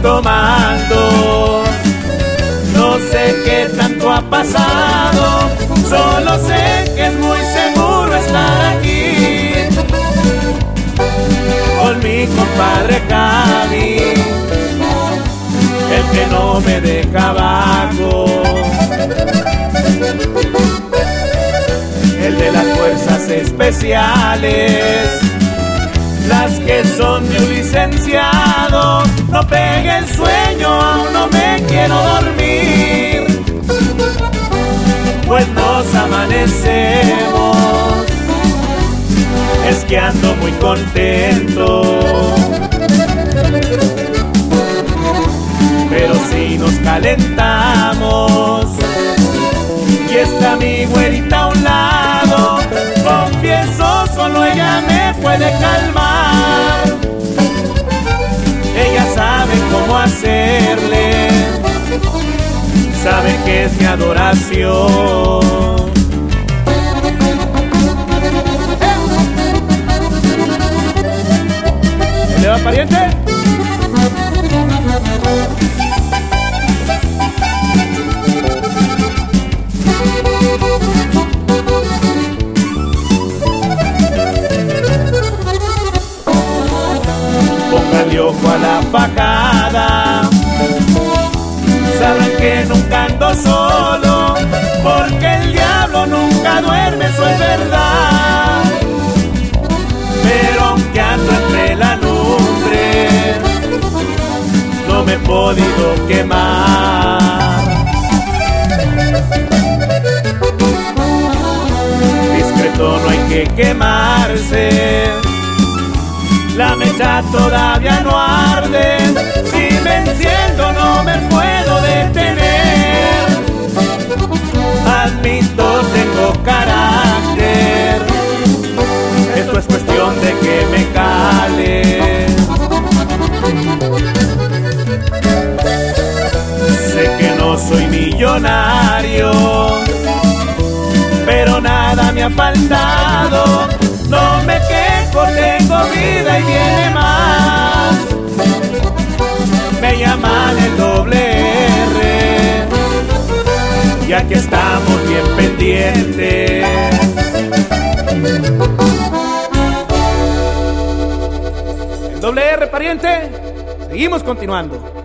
tomando. No sé qué tanto ha pasado, solo sé que es muy seguro estar aquí con mi compadre Javi, el que no me deja abajo, el de las fuerzas especiales, las que son de un licenciado. No pegue el sueño, aún no me quiero dormir, pues nos amanecemos, es que ando muy contento. Pero si nos calentamos y está mi güerita a un lado, confieso, solo ella me puede calmar. Ella sabe cómo hacerle, sabe que es mi adoración. ¿Le va, pariente? Póngale ojo a la fajada, sabrán que nunca ando solo, porque el diablo nunca duerme, eso es verdad. Pero aunque ando entre la lumbre, no me he podido quemar. Discreto, no hay que quemarse, la mecha todavía no arde. Si me enciendo no me puedo detener. Admito, tengo carácter, esto es cuestión de que me cale. Sé que no soy millonario, pero nada me ha faltado. No me quejo, tengo vida y viene más. Me llaman el doble R y aquí estamos bien pendientes. El doble R, pariente, seguimos continuando.